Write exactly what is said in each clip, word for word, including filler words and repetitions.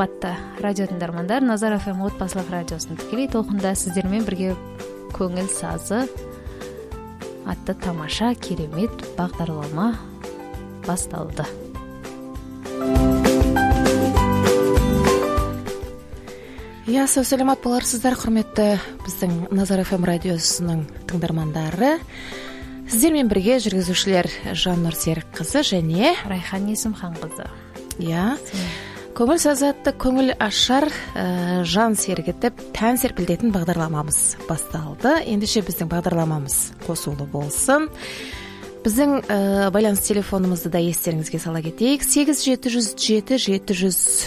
Кымбатты радио тыңдармандар, Назар эф эм отбасылык радиосунун тикелей толкунда сиздер менен бирге көңүл сазы атты тамаша керемет багдарлама башталды. Я сау саламат боларсыздар, құрметті біздің Назар эф эм радиосының тыңдармандары. Сіздер менен бирге жүргүзүүчүлөр Жаннур Серик кызы және Райхан Есімхан кызы. Я көңіл сазатты көңіл ашар, жан сергітіп, тән серпілдетін бағдарламамыз басталды. Ендеше біздің бағдарламамыз қосулы болсын. Біздің байланыс телефонымызды да естеріңізге сала кетейік. сегиз жети жүз жети жети жүз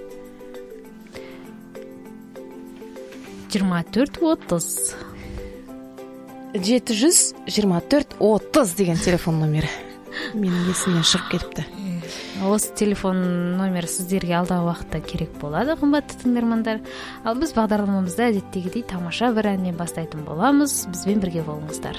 жыйырма төрт отуз жети жүз жыйырма төрт отуз деген телефон номері менің есімнен шығып кетіпті. Осы телефон номер сіздерге алдағы уақытта керек болады, қымбатты тыңдармандар. Ал біз бағдарламамызда әдеттегідей тамаша бір әннен бастайтын боламыз. Бізбен бірге болыңыздар.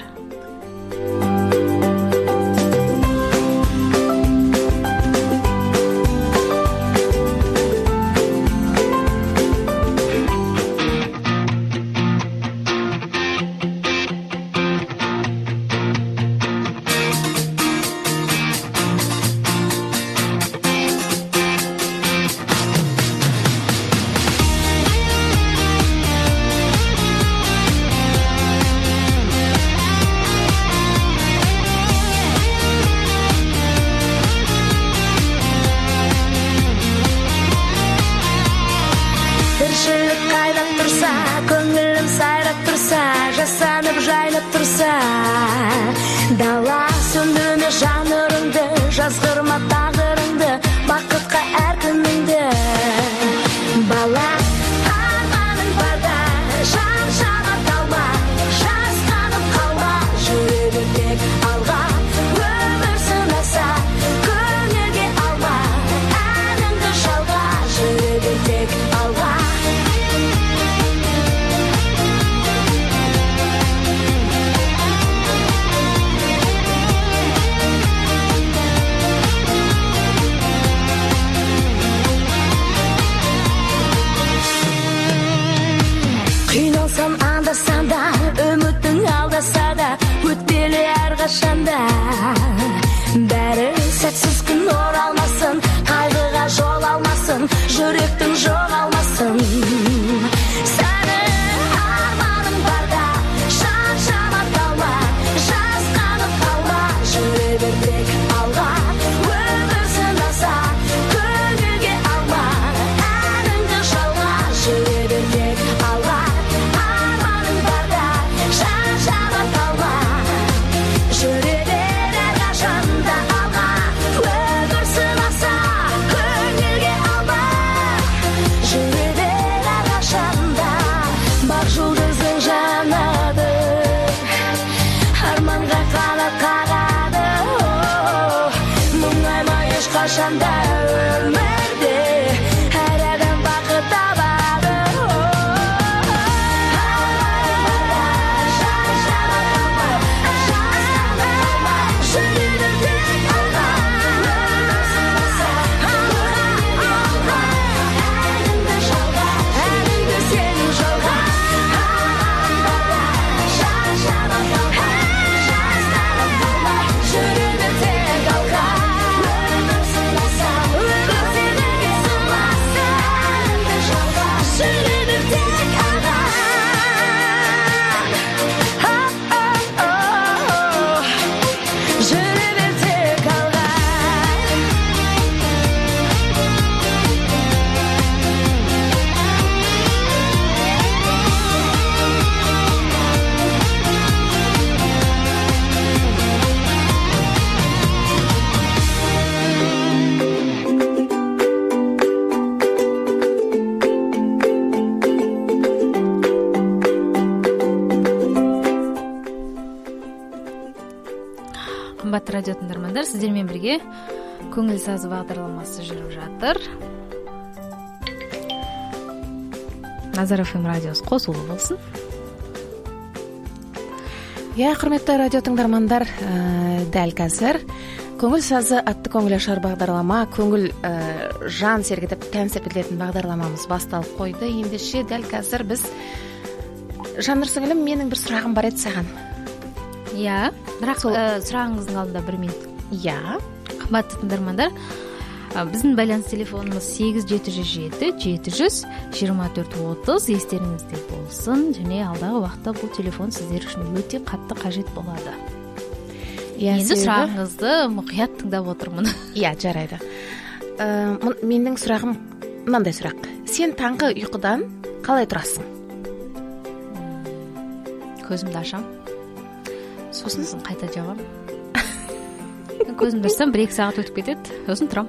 Дала сөндірме жанырыңды, жазғырма тағдырыңды, бақытқа әр күніңді. Бала арманың барда, жан жана талма, жасқанып қалма, жүре тек алға. Өмір сынаса, көңілге алма, әніңді жалға, жүре тек алға. Қиналсам анда-санда, үмітің алдаса да, өтпелі әрқашанда. Бәрі сәтсіз күн оралмасын, қайғыға жол алмасын, жүректің жоғалмасын. Сәні арманың барда, жан жана талма, жасқанып қалма, жүре бер тек алға. Өмір сынаса, көңілге алма, әніңді жалға, жүре бер тек алға. Қашанда өмірде әр адам бақыт табады. Жан жана талма, жасқанба, жүре тек алға. Өмір сынаса, көңілге алға, әніңді жалға, әніңді сенің жалға. Жан жана талма, жасқанып қалма, жүре тек алға. Қымбатты радио тыңдармандар, сіздермен бірге көңіл сазы бағдарламасы жүріп жатыр. Назар эф эм радиосы қосулы болсын. Я, құрметті радио тыңдармандар, дәл қазір көңіл сазы атты көңіл ашар бағдарлама, көңіл жан сергітіп тән серпілтетін бағдарламамыз басталып қойды. Ендеше дәл қазір біз Жаннұр сіңілім, менің бір сұрағым бар еді саған. Иә, бірақ сұрағыңыздың алдында бір минут. Иә. Қымбатты тыңдармандар, біздің байланыс телефонымыз сегіз жеті жүз жеті жеті жүз жиырма төрт отыз, естеріңізде болсын. Және алдағы уақытта бұл телефон сіздер үшін өте қатты қажет болады. Енді сұрағыңызды мұқият тыңдап отырмын. Иә, жарайды. Менің сұрағым мынандай сұрақ. Сен таңғы ұйқыдан қалай тұрасың? Көзімді ашам. Сосын қайта жабам. Көзімді ашсам бір екі сағат өтіп кетеді. Сосын тұрам.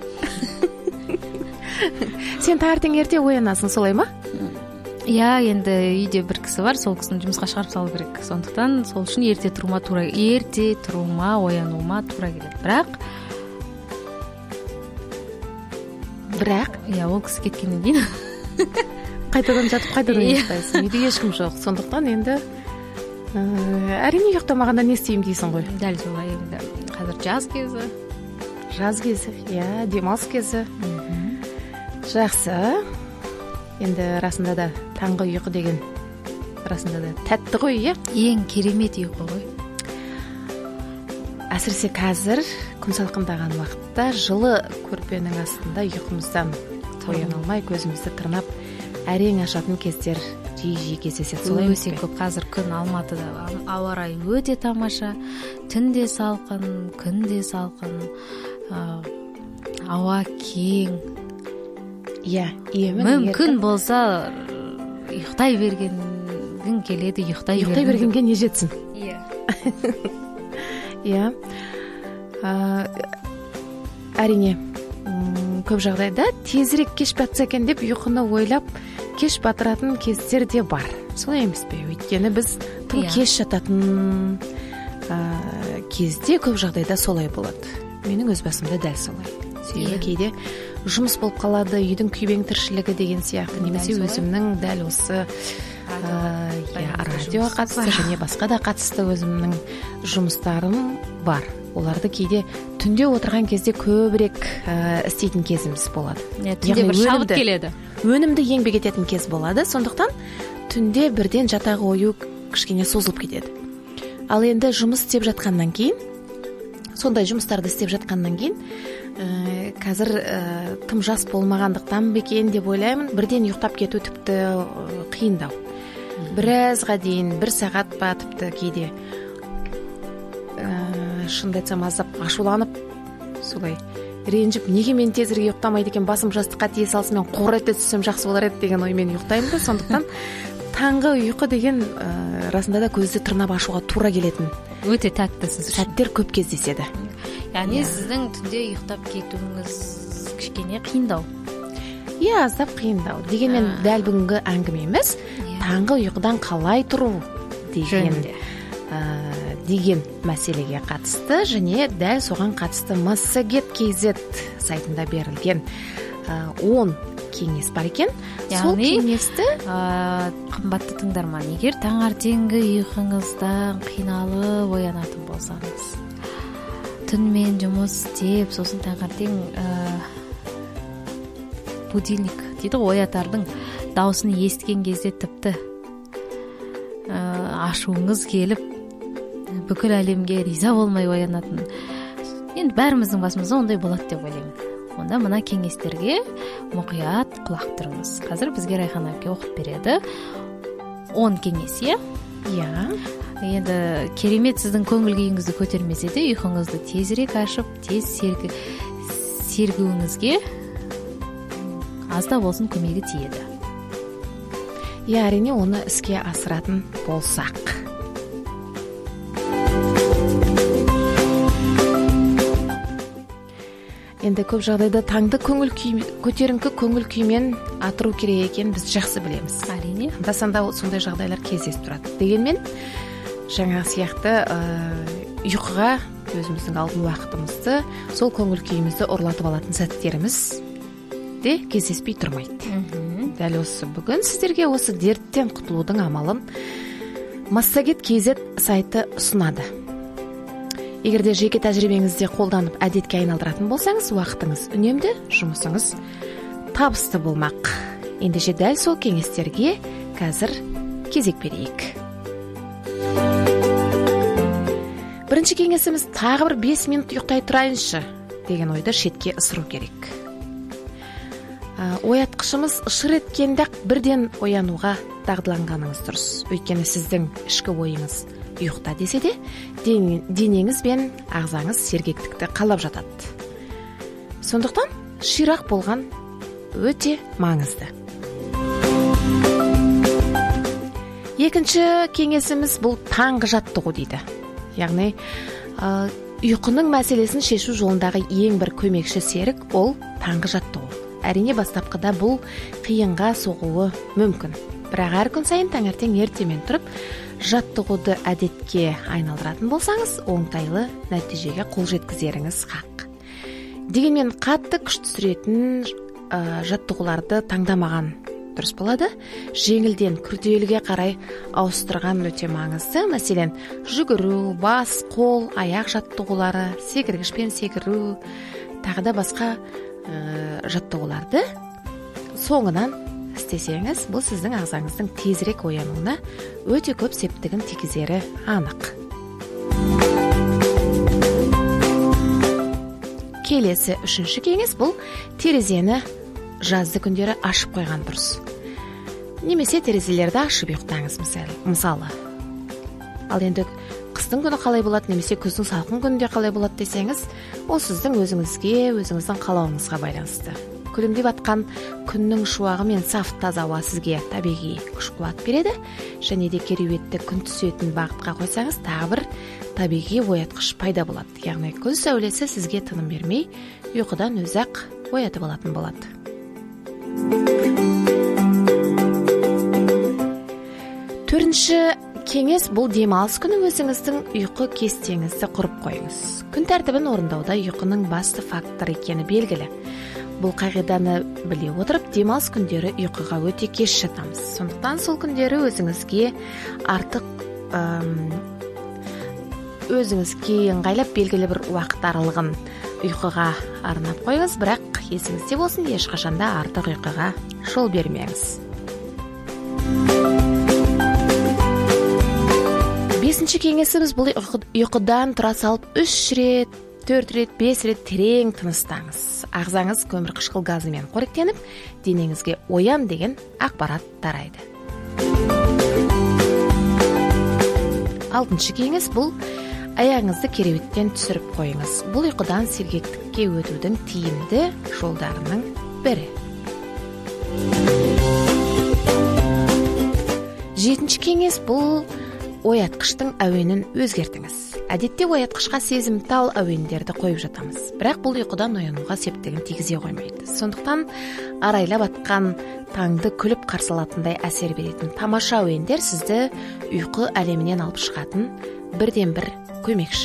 Сен таңертең ерте оянасың, солай ма? Иә, енді үйде бір кісі бар, сол кісіні жұмысқа шығарып салу керек. Сондықтан сол үшін ерте тұрума тура, ерте тұрума, оянуыма тура келеді. Бірақ Бірақ, иә, ол кісі кеткеннен кейін қайтадан жатып, қайтадан ұйықтайсың. Үйде ешкім жоқ. Сондықтан енді әрине ұйықтамағанда не істеймін дейсің ғой. Дәл солай. Енді қазір жаз кезі. Жаз кезі, иә, демалыс кезі. Жақсы. Енді расында да таңғы ұйқы деген расында да тәтті ғой, иә? Ең керемет ұйқы ғой. Әсіресе қазір күн салқындаған уақытта жылы көрпенің астында ұйқымыздан ояна алмай көзімізді тырнап әрең ашатын кездер жиі-жиі кездеседі. Солай өте көп. Қазір күн Алматыда ауа райы өте тамаша, түн де салқын, күн де салқын, ауа кең. Иә, емін мүмкін болса ұйықтай бергің келеді, ұйықтай ұйықтай бергенге не жетсін? Иә. Иә. Әрине, көп жағдайда тезірек кеш батса екен деп ұйқыны ойлап кеш батыратын кездер де бар. Солай емес пе? Өйткені біз тым кеш жататын кезде көп жағдайда солай болады. Менің өз басымда дәл солай. Себебі кейде жұмыс болып қалады, үйдің күйбең тіршілігі деген сияқты, немесе өзімнің дәл осы радиоға қатысты және басқа да қатысты өзімнің жұмыстарым бар. Оларды кейде түнде отырған кезде көбірек істейтін кезіміз болады. Түнде бір шабыт келеді. Өнімді еңбек ететін кез болады. Сондықтан түнде бірден жатағы ою кішкене созылып кетеді. Ал енді жұмыс істеп жатқаннан кейін, сондай жұмыстарды істеп жатқаннан кейін, қазір тым жас болмағандықтан бекен деп ойлаймын, бірден ұйықтап кету тіпті қиындау. Біразға дейін, бір сағат па тіпті кейде шынды айтсам аздап ашуланып, солай ренжіп, неге мен тезірек ұйықтамайды екен, басым жастыққа тие салсам, мен қор ете түссем жақсы болар еді деген оймен ұйықтаймын да. Сондықтан таңғы ұйқы деген расында да көзді тырнап ашуға тура келетін өте тәтті сәттер көп кездеседі. Яғни сіздің түнде ұйықтап кетуіңіз кішкене қиындау. Иә, аздап қиындау. Дегенмен дәл бүгінгі әңгімеміз таңғы ұйқыдан қалай тұру деген деген мәселеге қатысты, және дәл соған қатысты массагет кз сайтында берілген он кеңес бар екен. Сол кеңесті қымбатты тыңдарман, егер таңертеңгі ұйқыңыздан қиналып оянатын болсаңыз, түнмен жұмыс істеп, сосын таңертең будильник дейді, оятардың дауысын естіген кезде тіпті ашуыңыз келіп, бүкіл әлемге риза болмай оянатын. Енді бәріміздің басымызда ондай болады деп ойлаймын. Онда мына кеңестерге мұқият құлақ тұрыңыз. Қазір бізге Райхан әпке оқып береді. он кеңес, иә? Иә. Енді керемет сіздің көңіл күйіңізді көтермесе де, ұйқыңызды тезірек ашып, тез сергуіңізге азда болсын көмегі тиеді. Иә, әрине оны іске асыратын болсақ. Енді көп жағдайда таңды көңіл күй, көтеріңкі көңіл күймен атыру керек екен, біз жақсы білеміз. Әрине. Анда-санда сондай жағдайлар кездесіп тұрады. Дегенмен, жаңа сияқты ұйқыға өзіміздің алдын уақытымызды, сол көңіл күйімізді ұрлатып алатын сәттеріміз де кездеспей тұрмайды. Дәл осы бүгін сіздерге осы дерттен құтылудың амалын массагет кз сайты ұсынады. Егерде жеке тәжірибеңізде қолданып әдетке айналдыратын болсаңыз, уақытыңыз үнемді, жұмысыңыз табысты болмақ. Ендеше дәл сол кеңестерге қазір кезек берейік. Бірінші кеңесіміз тағы бір бес минут ұйықтай тұрайыншы деген ойды шетке ысыру керек. Оятқышымыз шыр еткенде-ақ бірден оянуға дағдыланғаныңыз дұрыс. Өйткені сіздің ішкі ойыңыз ұйықта десе де, денеңіз бен ағзаңыз сергектікті қалап жатады. Сондықтан ширақ болған өте маңызды. Екінші кеңесіміз бұл таңғы жаттығу дейді. Яғни ұйқының мәселесін шешу жолындағы ең бір көмекші серік ол таңғы жаттығу. Әрине бастапқыда бұл қиынға соғуы мүмкін. Бірақ әр күн сайын таңертең ертемен тұрып, жаттығуды әдетке айналдыратын болсаңыз, оңтайлы нәтижеге қол жеткізеріңіз хақ. Дегенмен қатты күш түсіретін ә, жаттығуларды таңдамаған дұрыс болады. Жеңілден күрделіге қарай ауыстырған өте маңызды. Мәселен, жүгіру, бас, қол, аяқ жаттығулары, секіргішпен секіру, тағы да басқа ә, жаттығуларды соңынан істесеңіз, бұл сіздің ағзаңыздың тезірек оянуына өте көп септігін тигізері анық. Келесі үшінші кеңес бұл терезені жазды күндері ашып қойған дұрыс. Немесе терезелерді ашып ұйықтаңыз мысалы. Ал енді қыстың күні қалай болады, немесе күздің салқын күнінде қалай болады десеңіз, ол сіздің өзіңізге, өзіңіздің қалауыңызға байланысты. Күлімдеп атқан күннің шуағы мен саф таза ауа сізге табиғи күш-қуат береді, және де кереуетті күн түсетін бағытқа қойсаңыз, тағы бір табиғи оятқыш пайда болады. Яғни күн сәулесі сізге тыным бермей, ұйқыдан өзі-ақ оятып алатын болады. Төртінші кеңес бұл демалыс күні өзіңіздің ұйқы кестеңізді құрып қойыңыз. Күн тәртібін орындауда ұйқының басты фактор екені белгілі. Бұл қағиданы біле отырып, демалыс күндері ұйқыға өте кеш жатамыз. Сондықтан сол күндері өзіңізге артық øм, өзіңізге ыңғайлап белгілі бір уақыт аралығын ұйқыға арнап қойыңыз, бірақ есіңізде болсын, ешқашанда артық ұйқыға жол бермеңіз. Бесінші кеңесіміз бұл ұйқыдан тұра салып үш рет, төрт рет, бес рет терең тыныстаңыз. Ағзаңыз көмірқышқыл газымен қоректеніп, денеңізге оян деген ақпарат тарайды. Алтыншы кеңес бұл аяғыңызды кереуеттен түсіріп қойыңыз. Бұл ұйқыдан сергектікке өтудің тиімді жолдарының бірі. Жетінші кеңес бұл оятқыштың әуенін өзгертіңіз. Әдетте оятқышқа сезімтал әуендерді қойып жатамыз. Бірақ бұл ұйқыдан оянуға септігін тигізе қоймайды. Сондықтан арайлап атқан таңды күліп қарсы алатындай әсер беретін тамаша әуендер сізді ұйқы әлемінен алып шығатын бірден бір көмекші.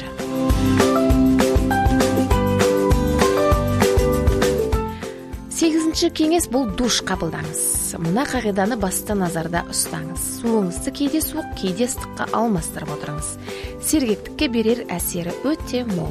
Сегізінші кеңес бұл душ қабылдаңыз. Мына қағиданы басты назарда ұстаңыз. Суыңызды кейде суық, кейде ыстыққа алмастырып отырыңыз. Сергектікке берер әсері өте мол.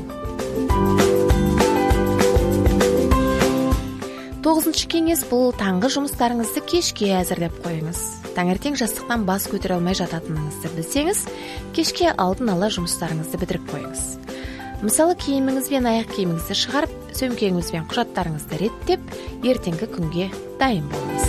Тоғызыншы кеңес бұл таңғы жұмыстарыңызды кешке әзірлеп қойыңыз. Таңертең жастықтан бас көтере алмай жататыныңызды білсеңіз, кешке алдын ала жұмыстарыңызды бітіріп қойыңыз. Мысалы, киіміңіз бен аяқ киіміңізді шығарып, сөмкеңіз бен құжаттарыңызды реттеп, ертеңгі күнге дайын болыңыз.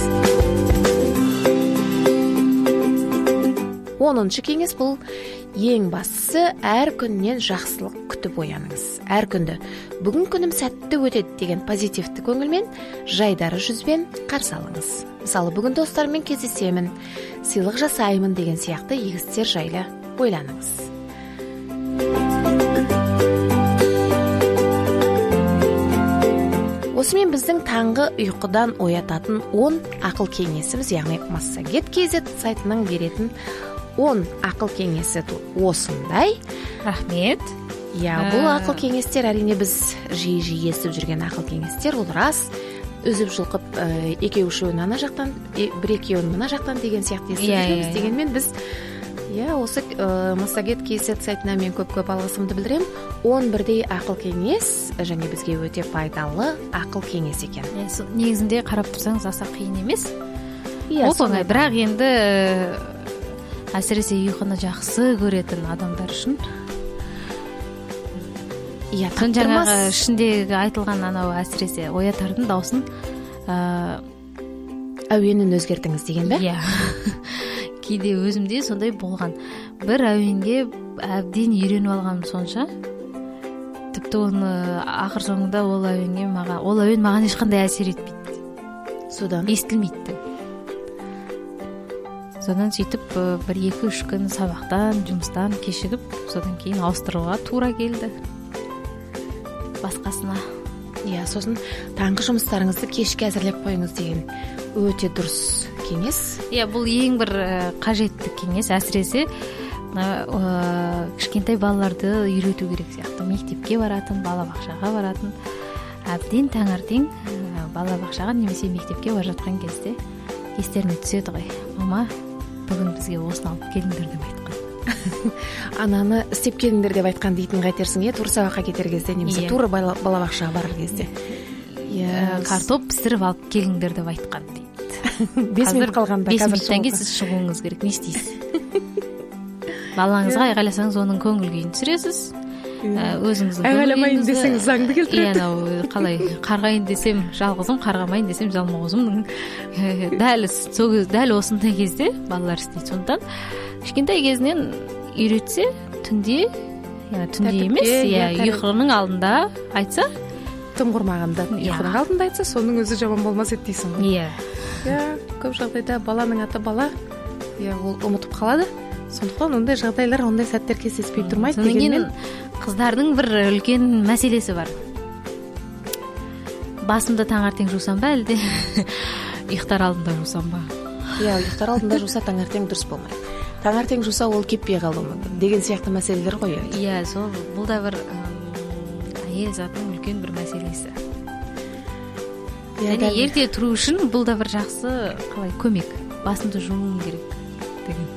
оныншы кеңес бұл ең бастысы әр күннен жақсылық күтіп ояныңыз. Әр күнді бүгін күнім сәтті өтеді деген позитивті көңілмен, жайдары жүзбен қарсы алыңыз. Мысалы, бүгін достарыммен кездесемін, сыйлық жасаймын деген сияқты игі істер жайлы ойланыңыз. Осымен біздің таңғы ұйқыдан оятатын он ақыл кеңесіміз, яғни Массагет кз сайтының беретін он ақыл кеңесі осындай. Рахмет. Я, бұл ақыл кеңестер әрине біз жиі-жиі естіп жүрген ақыл кеңестер, ол рас. Үзіп жұлқып екеу үшеуін ана жақтан, бір екеуін мына жақтан деген сияқты естіп жүрміз. Дегенмен біз иә, осы Массагет kz сайтына мен көп-көп алғысымды білдірем. он бірдей ақыл кеңес және бізге өте пайдалы ақыл кеңес екен. Негізінде қарап тұрсаңыз аса қиын емес. Иә, оңай, бірақ енді әсіресе ұйқыны жақсы көретін адамдар үшін. Иә, түн жаңағы ішіндегі айтылған анау әсіресе оятардың даусын әуенін өзгертіңіз деген бе? Иә. Кейде өзімде сондай болған. Бір әуенге әбден үйреніп алғаным сонша, тіпті оны ақыр соңында ол әуенге маған, ол әуен маған ешқандай әсер етпейді. Содан естілмейді. Содан сөйтіп бір екі үш күн сабақтан, жұмыстан кешігіп, содан кейін ауыстыруға тура келді. Басқасына. Иә, сосын таңғы жұмыстарыңызды кешке әзірлеп қойыңыз деген өте дұрыс кеңес. Иә, бұл ең бір қажетті кеңес. Әсіресе кішкентай балаларды үйрету керек сияқты. Мектепке баратын, балабақшаға баратын, әбден таңертең балабақшаға немесе мектепке бара жатқан кезде естеріне түседі ғой. Мама, бүгін бізге осыны алып келіңдер деп айтқан. Ананы істеп келіңдер деп айтқан дейтін қайтерсің, е, тура сабаққа кетер кезде немесе тура балабақшаға барар кезде. Иә, картоп пісіріп алып келіңдер деп айтқан дейді. бес минут қалғанда қазір минуттан кейін сіз шығуыңыз керек. Не істейсіз? Балаңызға айғайласаңыз оның көңіл күйін түсіресіз. Өзіңіздің айғайламайын десеңіз заңды келтіреді. Иә, қалай қарғайын десем жалғызым, қарғамайын десем жалмауызым. Дәл дәл осындай кезде балалар істейді. Сондықтан кішкентай кезінен үйретсе, түнде, яғни түнде емес, иә, ұйқының алдында айтса, тым құрмағанда ұйқының алдында айтса, соның өзі жаман болмас еді дейсің ғой. Иә. Иә, көп жағдайда баланың аты бала, иә, ол ұмытып қалады. Сондықтан ондай жағдайлар, ондай сәттер кездеспей тұрмайды. Дегенмен қыздардың бір үлкен мәселесі бар. Басымды таңертең жусам ба, әлде ұйықтар алдында жусам ба? Иә, ұйықтар алдында жуса таңертең дұрыс болмайды. Таңертең жуса ол кеппей қалуы мүмкін деген сияқты мәселелер ғой. Иә, сол бұл да бір әйел затының үлкен бір мәселесі. Яғни ерте тұру үшін бұл да бір жақсы қалай көмек. Басымды жууым керек деген.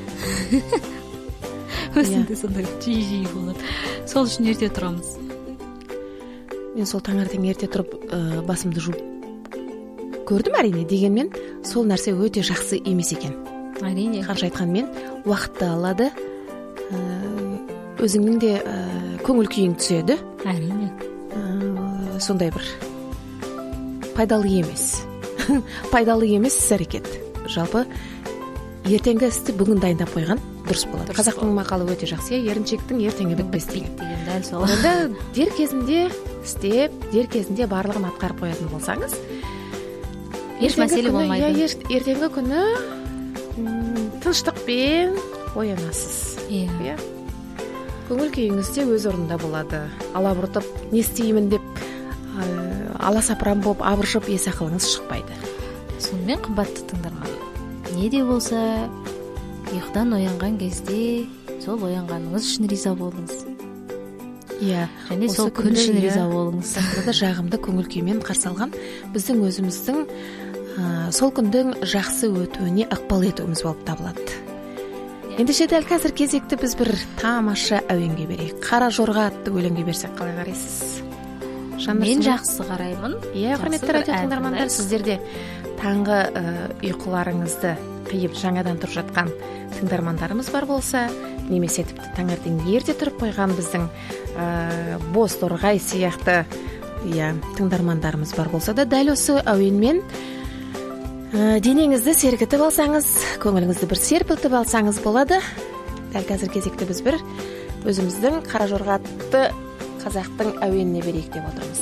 Өзінде сондай жиі-жиі болады. Сол үшін ерте тұрамыз. Мен сол таңертең ерте тұрып басымды жуып көрдім әрине, дегенмен сол нәрсе өте жақсы емес екен. Әрине. Қанша айтқанмен уақытты алады, өзіңнің де көңіл күйің түседі. Әрине. Сондай бір пайдалы емес. Пайдалы емес іс-әрекет. Жалпы ертеңгі істі бүгін дайындап қойған дұрыс болады. Қазақтың мақалы өте жақсы, еріншектің ертеңі бітпес деген. Дәл сол. Онда дер кезінде істеп, дер кезінде барлығын атқарып қоятын болсаңыз, еш мәселе болмайды. Ертеңгі күні тыныштықпен оянасыз. Иә. Көңіл күйіңіз де өз орнында болады. Алабұртып, не істеймін деп аласапыран болып абыржып ес ақылыңыз шықпайды. Сонымен қымбатты тыңдарман, не де болса ұйқыдан оянған кезде сол оянғаныңыз үшін риза болыңыз. Иә, және сол күн үшін риза болыңыз. Сахнада жағымды көңіл күймен қарсы алған біздің өзіміздің сол күндің жақсы өтуіне ықпал етуіміз болып табылады. Ендеше дәл қазір кезекті біз бір тамаша әуенге берейік. Қара жорға атты өлеңге берсек қалай қарайсыз? Мен жақсы қараймын. Иә, құрметті радио тыңдармандар, сіздерде таңғы ұйқыларыңызды қиып жаңадан тұрып жатқан тыңдармандарымыз бар болса, немесе тіпті таңертең ерте тұрып қойған біздің бос торғай сияқты тыңдармандарымыз бар болса да, дәл осы әуенмен денеңізді сергітіп алсаңыз, көңіліңізді бір серпілтіп алсаңыз болады. Дәл қазір кезекті біз бір өзіміздің қара жорға атты қазақтың әуеніне берейік деп отырмыз.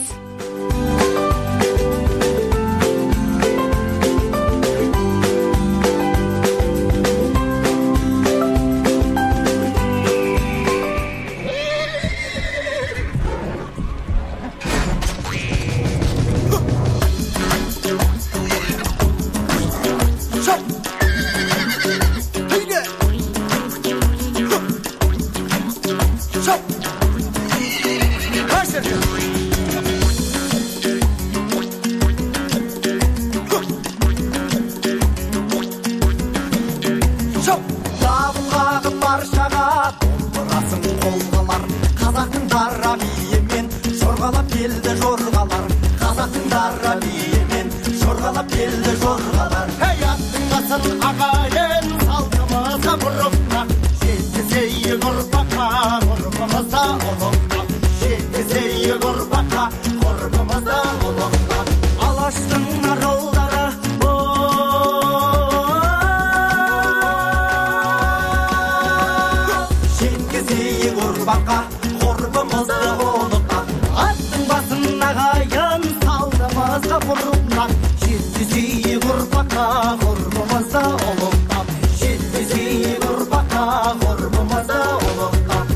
аттыңдарға биемен жорғалап келді жорғалар. Ей аттың басын ағайын салтымызға бұрыптақ, жеткізейік ұрпаққа ғұрбымызда ұлықтап, жеткізейік ұрпаққа ғұрбымызда ұлықтап. Алаштың арулдары жеткізейік ұрпаққа ғұрбымызды ұлықтап, аттың басын ағайын салтымызға бұрыптақ, жеткізейік ұрпаққа ғұрбымызды ұлықтап, жеткізейік ұрпаққа ғұрбымызды ұлықтап.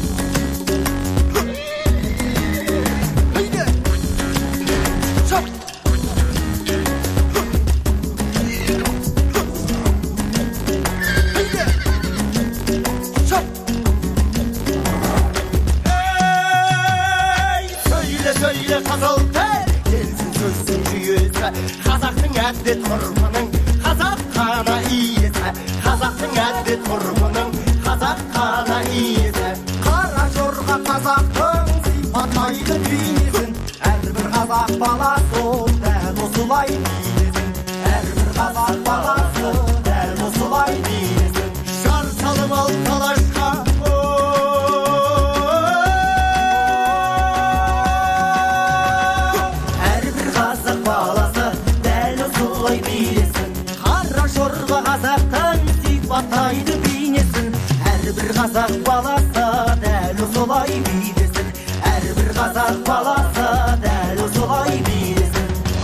Қызыл тіл келсін сөздің жүйесі, қазақтың әдет ғұрпының қазақ қана иесі, қазақтың әдет ғұрпының қазақ қана иесі. Қара жорға қазақтың сипаттайды бейнесін, әрбір қазақ баласы дәл осылай бейнесін, әрбір қазақ баласы дәл осылай бейнесін. Жар салып ал талашқа қазақтың сипаттайды бейнесін, әрбір қазақ баласы дәл осылай бейнесін, әрбір қазақ баласы дәл осылай бейнесін.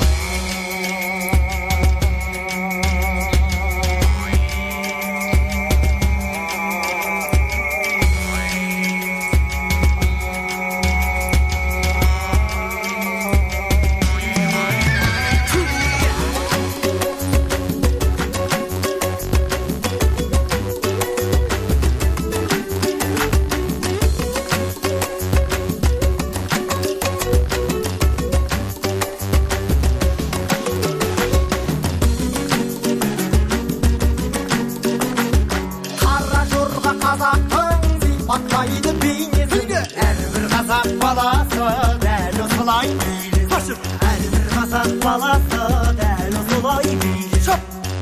Сипаттайды бейнесін, әрбір қазақ баласы дәл осылай бейнесін, әрбір қазақ баласы дәл осылай бейнесін.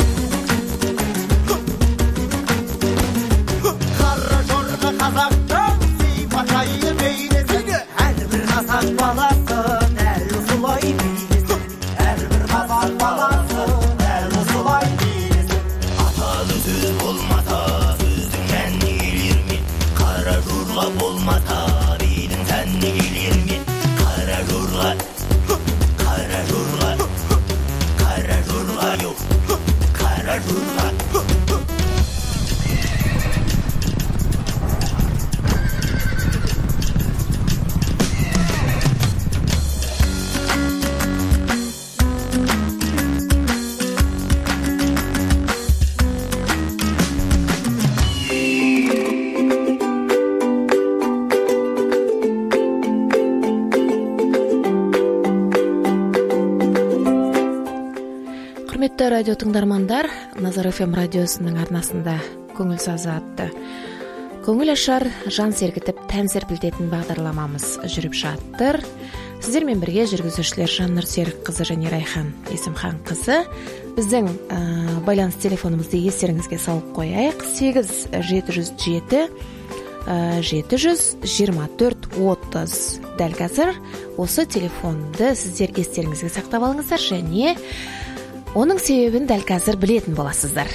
Қара жорға қазақтың сипаттайды бейнесін, әрбір қазақ баласы дәл осылай бейнесін, әрбір қазақ баласы дәл осылай бейнесін. Аталы сөз болмаса сөздің мәніне келер ме? Қара жорға болмаса бидің сәніне келер ме? Қара жорға, қара жорға, қара жорға жоқ, қара жорға. Құрметті радио тыңдармандар, Назар эф эм радиосының арнасында көңіл сазы атты көңіл ашар, жан сергітіп, тән серпілтетін бағдарламамыз жүріп жатыр. Сіздермен бірге жүргізушілер Жаннұр Серікқызы және Райхан Есімханқызы. Біздің ә, байланыс телефонымызды естеріңізге салып қояйық. сегіз жеті жүз жеті жеті жүз жиырма төрт отыз. Дәл қазір осы телефонды сіздер естеріңізге сақтап алыңыздар және оның себебін дәл қазір білетін боласыздар.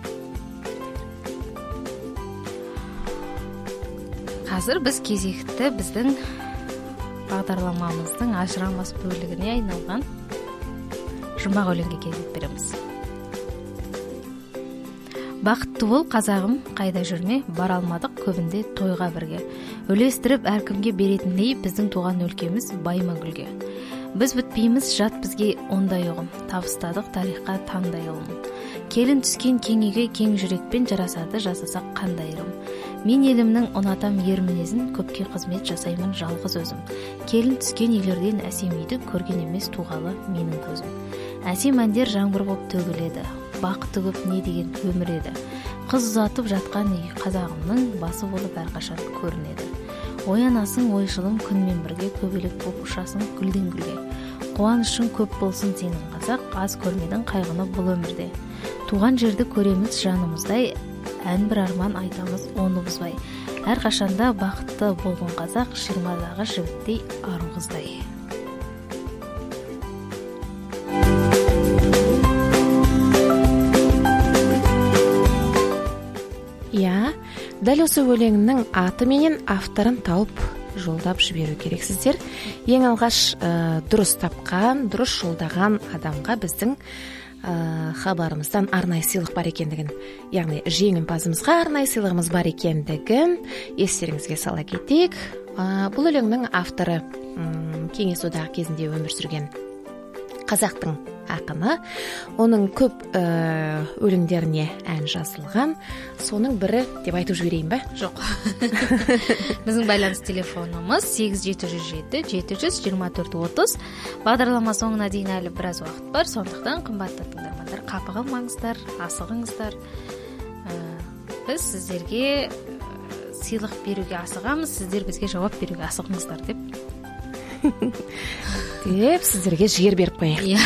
Қазір біз кезекті біздің бағдарламамыздың ажырамас бөлігіне айналған жұмбақ өлеңге кезек береміз. Бақытты бол қазағым, қайда жүрме, бара алмадық көбінде тойға бірге. Үлестіріп әркімге беретіндей біздің туған өлкеміз байма гүлге. Біз бітпейміз, жат бізге ондай ұғым, табыстадық тарихқа таңдай ұлым. Келін түскен кең үйге кең жүрекпен жарасады жасасақ қандай ырым. Мен елімнің ұнатам ер мінезін, көпке қызмет жасаймын жалғыз өзім. Келін түскен үйлерден әсем үйді көрген емес туғалы менің көзім. Әсем әндер жаңбыр боп төгіледі, бақыты көп не деген өмір еді. Қыз ұзатып жатқан үй қазағымның басы болып әрқашан көрінеді. Оянасың ойшылым күнмен бірге, көбелек боп ұшасың гүлден гүлге. Қуанышың көп болсын сенің қазақ, аз көрмедің қайғыны бұл өмірде. Туған жерді көреміз жанымыздай, ән бір арман айтамыз оны бұзбай. Әр қашанда бақытты болған қазақ, шырмадағы жігіттей ару қыздай. Иә, дәл осы өлеңнің аты менен авторын тауып жолдап жіберу керексіздер. Ең алғаш ә, дұрыс тапқан, дұрыс жолдаған адамға біздің ә, хабарымыздан арнайы сыйлық бар екендігін, яғни жеңімпазымызға арнайы сыйлығымыз бар екендігін естеріңізге сала кетейік. Ә, бұл өлеңнің авторы м, Кеңес одағы кезінде өмір сүрген қазақтың ақыны. Оның көп ә, өлеңдеріне ән жазылған. Соның бірі деп айтып жіберейін бе? Жоқ. Біздің байланыс телефонымыз сегіз жеті жүз жеті жеті жүз жиырма төрт отыз. Бағдарлама соңына дейін әлі біраз уақыт бар. Сондықтан қымбатты тыңдармандар, қапы қалмаңыздар, асығыңыздар. Ә, біз сіздерге ә, сыйлық беруге асығамыз, сіздер бізге жауап беруге асығыңыздар деп. деп сіздерге жігер беріп қояйық. Иә.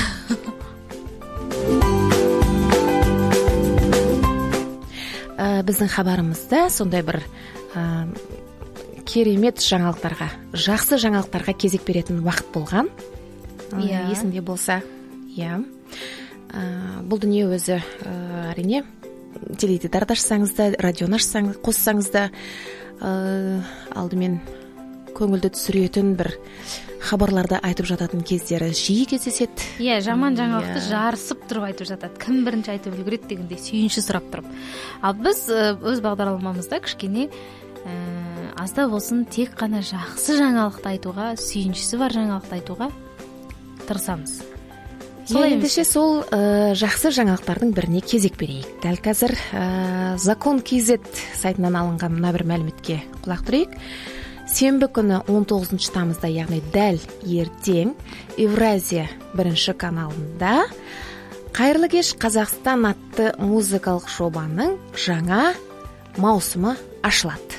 Ә, біздің хабарымызда сондай бір ә, керемет жаңалықтарға, жақсы жаңалықтарға кезек беретін уақыт болған. Иә. Есіңде болса, иә. Ә, бұл дүние өзі ә, әрине теледидарды ашсаңыз да, радионы ашсаңыз, қоссаңыз да ә, алдымен көңілді түсіретін бір хабарларды айтып жататын кездері жиі кездеседі. Иә, жаман жаңалықты жарысып тұрып айтып жатады. Кім бірінші айтып үлгереді дегендей сүйінші сұрап тұрып. Ал біз өз бағдарламамызда кішкене ә, азда болсын тек қана жақсы жаңалықты айтуға, сүйіншісі бар жаңалықты айтуға тырысамыз. Ендеше сол ә, жақсы жаңалықтардың біріне кезек берейік. Дәл қазір ә, Закон кз сайтынан алынған мына бір мәліметке құлақ түрейік. Сенбі күні он тоғызыншы тамызда, яғни дәл ертең, Евразия бірінші каналында Қайырлы кеш Қазақстан атты музыкалық жобаның жаңа маусымы ашылады.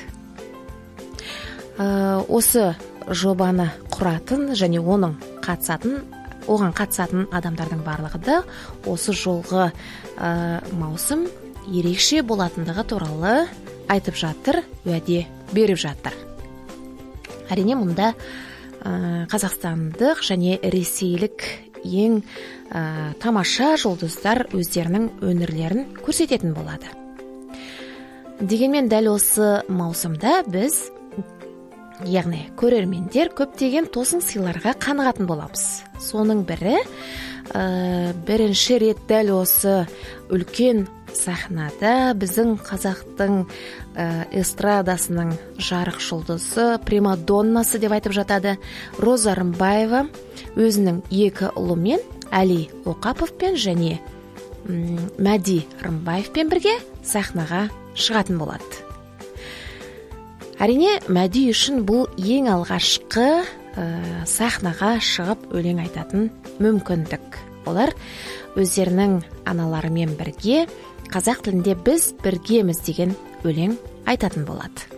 Ә, осы жобаны құратын және оның қатысатын, оған қатысатын адамдардың барлығы да осы жолғы ә, маусым ерекше болатындығы туралы айтып жатыр, уәде беріп жатыр. Әрине мұнда ә, қазақстандық және ресейлік ең ә, тамаша жұлдыздар өздерінің өнерлерін көрсететін болады. Дегенмен дәл осы маусымда біз, яғни көрермендер, көптеген тосын сыйларға қанығатын боламыз. Соның бірі ә, бірінші рет дәл осы үлкен сахнада біздің қазақтың ә, эстрадасының жарық жұлдызы, примадоннасы деп айтып жатады, Роза Рымбаева өзінің екі ұлымен, Әли Оқаповпен және м, Мәди Рымбаевпен бірге сахнаға шығатын болады. Әрине, Мәди үшін бұл ең алғашқы ә, сахнаға шығып өлең айтатын мүмкіндік. Олар өздерінің аналарымен бірге қазақ тілінде біз біргеміз деген өлең айтатын болады.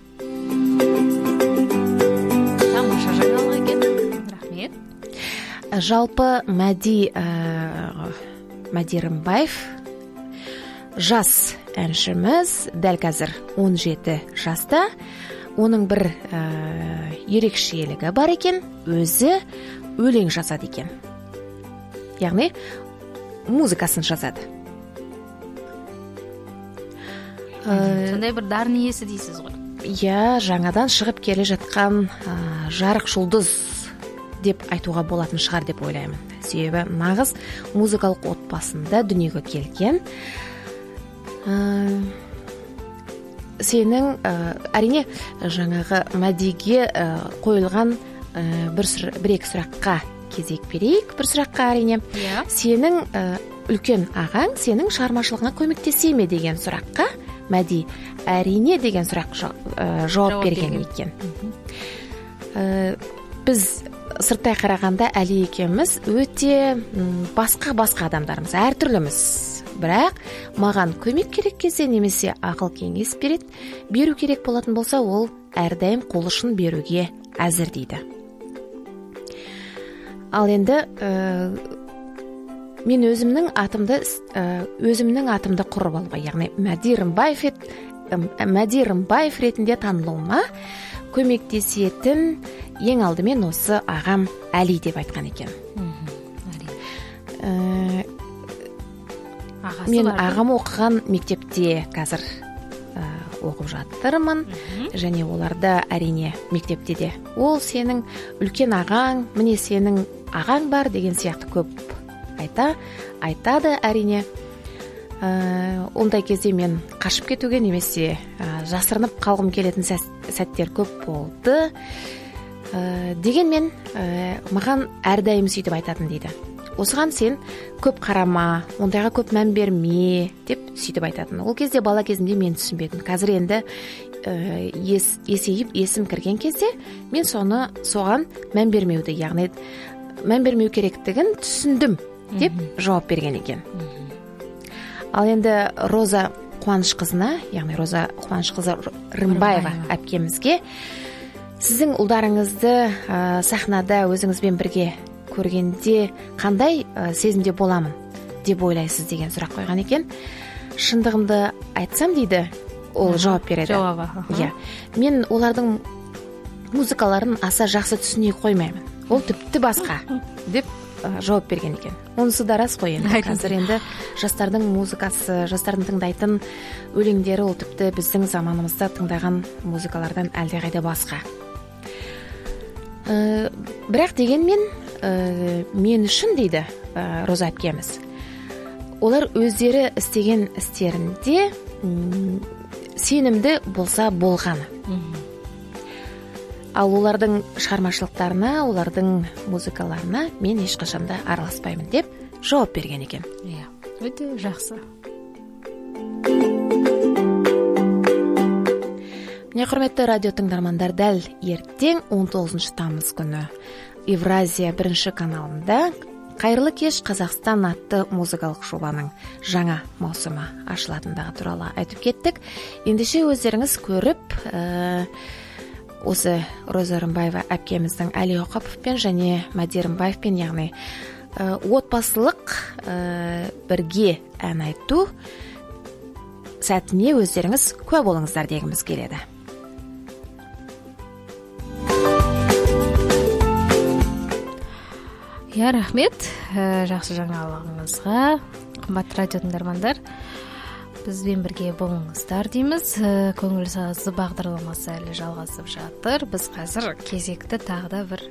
Тамаша жаңалық екен. Рахмет. Жалпы Мәди ә, Мәди Рымбаев жас әншіміз, дәл қазір он жеті жаста. Оның бір ә, ерекшелігі бар екен, өзі өлең жазады екен. Яғни музыкасын жазады. Сондай бір дарын иесі дейсіз ғой. Иә, жаңадан шығып келе жатқан ә, жарық жұлдыз деп айтуға болатын шығар деп ойлаймын. Себебі нағыз музыкалық отбасында дүниеге келген. Ә, сенің ә, әрине жаңағы Мәдиге ә, қойылған ә, бір, бір екі сұраққа кезек берейік. Бір сұраққа әрине. Yeah. Сенің ә, үлкен ағаң сенің шығармашылығыңа көмектесе ме деген сұраққа Мәди әрине деген сұрақ ә, жауап берген екен. Ә, біз сырттай қарағанда Әли екеуміз өте басқа-басқа адамдармыз, әртүрліміз. Бірақ маған көмек керек кезде немесе ақыл кеңес береді, беру керек болатын болса, ол әрдайым қол ұшын беруге әзір дейді. Ал енді мен өзімнің атымды өзімнің атымды құрып алуға, яғни Мәди Рымбаев Мәди Рымбаев ретінде танылуыма көмектесетін ең алдымен осы ағам Әли деп айтқан екен. Мен ағам оқыған мектепте қазір оқып жатырмын, және оларда әрине мектепте де ол сенің үлкен ағаң, міне сенің ағаң бар деген сияқты көп айта айтады әрине. Ондай кезде мен қашып кетуге немесе жасырынып қалғым келетін сәттер көп болды. Дегенмен маған әрдайым сөйтіп айтатын дейді. Осыған сен көп қарама, ондайға көп мән берме деп сөйтіп айтатын. Ол кезде бала кезінде мен түсінбедім. Қазір енді ес, есейіп есім кірген кезде мен соны соған мән бермеуді, яғни мән бермеу керектігін түсіндім деп жауап берген екен. Ал енді Роза Қуанышқызына, яғни Роза Қуанышқызы Рымбаева әпкемізге сіздің ұлдарыңызды сахнада өзіңізбен бірге көргенде қандай сезімде боламын деп ойлайсыз деген сұрақ қойған екен. Шындығымды айтсам дейді, ол жауап береді. Жауабы. Иә. Мен олардың музыкаларын аса жақсы түсіне қоймаймын. Ол тіпті басқа деп жауап берген екен. Онысы да рас қой енді. Қазір енді жастардың музыкасы, жастардың тыңдайтын өлеңдері ол тіпті біздің заманымызда тыңдаған музыкалардан әлдеқайда басқа. Ә, бірақ дегенмен ә, мен үшін дейді ә, Роза әпкеміз, олар өздері істеген істерінде м, сенімді болса болғаны. Ал олардың шығармашылықтарына, олардың музыкаларына мен ешқашанда араласпаймын деп жауап берген екен. Иә, өте жақсы. Міне, құрметті радио тыңдармандар, дәл ертең он тоғызыншы тамыз күні Евразия бірінші каналында Қайырлы кеш Қазақстан атты музыкалық жобаның жаңа маусымы ашылатындығы туралы айтып кеттік. Ендеше өздеріңіз көріп, ә, осы Роза Рымбаева әпкеміздің Әли Оқаповпен және Мәди Рымбаевпен, яғни ә, отбасылық ә, бірге ән айту сәтіне өздеріңіз куә болыңыздар дегіміз келеді. Я, рахмет жақсы жаңалығыңызға. Қымбатты радио тыңдармандар, бізбен бірге болыңыздар дейміз. Көңіл сазы бағдарламасы әлі жалғасып жатыр. Біз қазір кезекті тағы да бір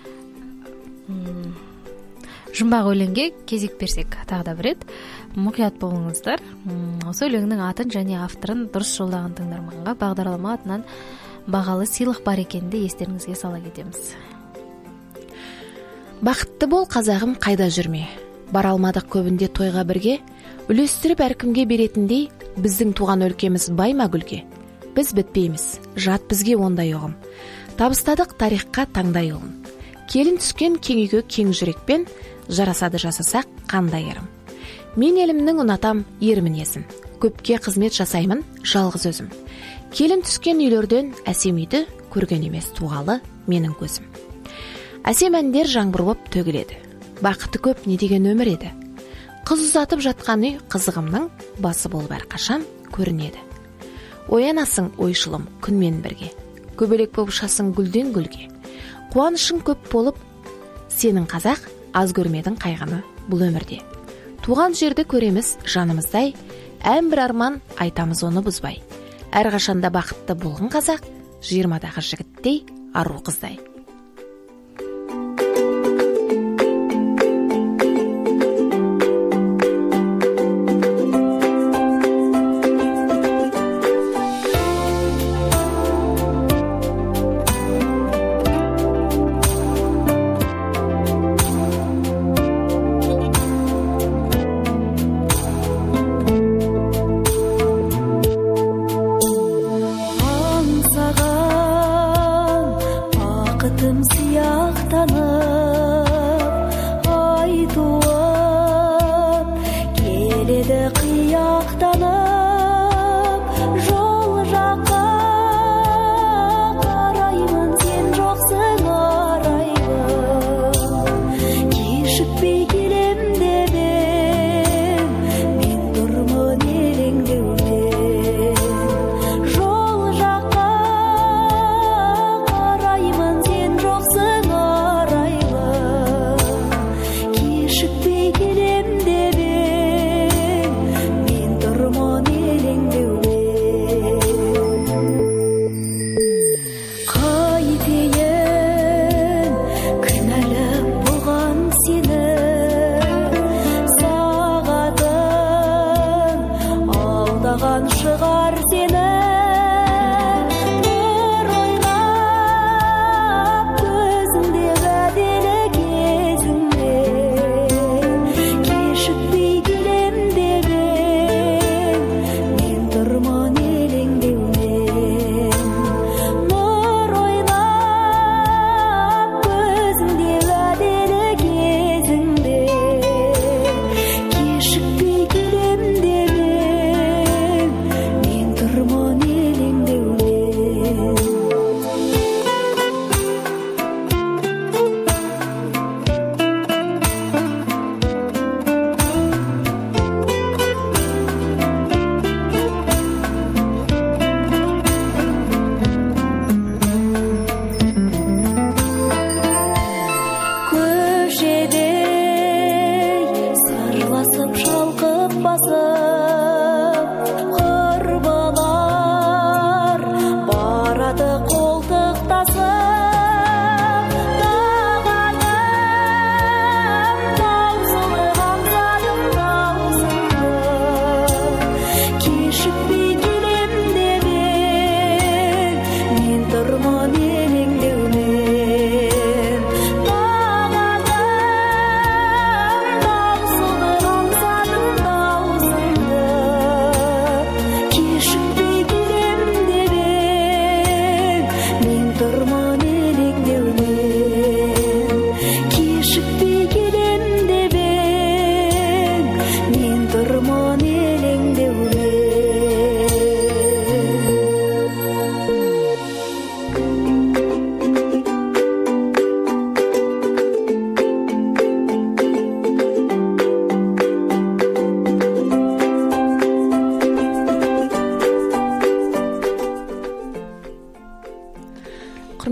жұмбақ өлеңге кезек берсек тағы да бір рет. Мұқият болыңыздар. Осы өлеңнің атын және авторын дұрыс жолдаған тыңдарманға бағдарлама атынан бағалы сыйлық бар екенді естеріңізге сала кетеміз. Бақытты бол қазағым, қайда жүрме. Бара алмадық көбінде тойға бірге, үлестіріп әркімге беретіндей, біздің туған өлкеміз байма гүлге. Біз бітпейміз, жат бізге ондай ұғым. Табыстадық тарихқа таңдай ұғым. Келін түскен кең үйге кең жүрекпен, жарасады жасасақ қандай ерім. Мен елімнің ұнатам ер мінезін, көпке қызмет жасаймын жалғыз өзім. Келін түскен үйлерден әсем үйді көрген емес туғалы менің көзім. Әсем әндер жаңбыр боп төгіледі. Бақыты көп не деген өмір еді. Қыз ұзатып жатқан үй қызығымның басы болып әрқашан көрінеді. Оянасың ойшылым күнмен бірге. Көбелек болып ұшасың гүлден гүлге. Қуанышың көп болып, сенің қазақ аз көрмедің қайғыны бұл өмірде. Туған жерді көреміз жанымыздай, ән бір арман айтамыз оны бұзбай. Әрқашанда бақытты болғын қазақ, жиырмадағы жігіттей ару қыздай. Аңсаған